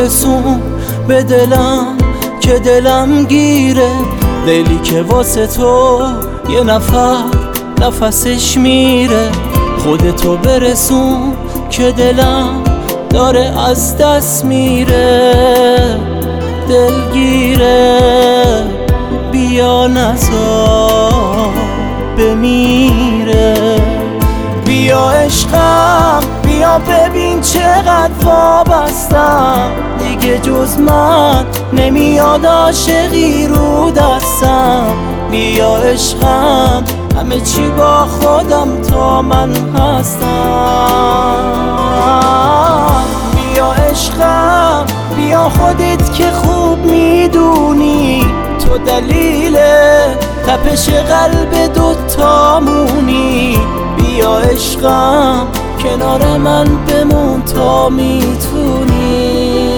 برسون به دلم که دلم گیره، دلی که واسه تو یه نفر نفسش میره. خودتو برسون که دلم داره از دست میره، دلگیره بیا نزار بمیره. بیا عشقم بیا ببین چقدر وابستم، دیگه جز من نمیاد عاشقی رو دستم. بیا عشقم همه چی با خودم تا من هستم. بیا عشقم بیا خودت که خوب میدونی، تو دلیل تپش قلب دوتامونی. بیا عشقم کنار من بمون تا میتونی.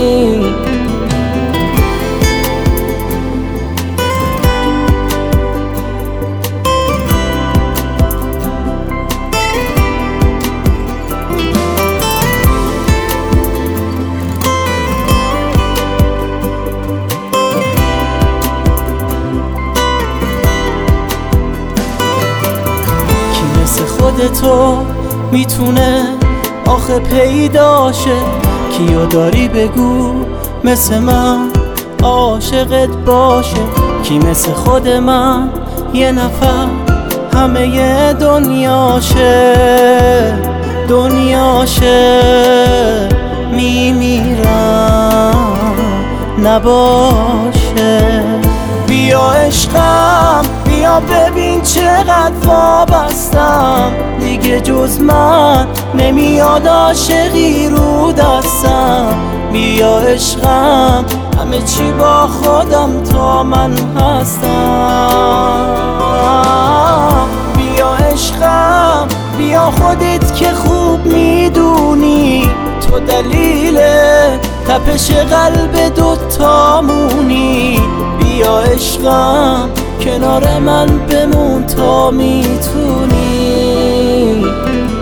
خودتو میتونه آخه پیداشه، کیو داری بگو مثل من عاشقت باشه. کی مثل خود من یه نفر همه دنیاشه میمیرم نباشه. بیا عشقم بیا ببین چقدر وابستم، دیگه جز من نمیاد عاشقی رو دستم. بیا عشقم همه چی با خودم تا من هستم. بیا عشقم بیا خودت که خوب میدونی، تو دلیل تپش قلب دوتامونی. بیا عشقم کنار من بمون تا میتونی.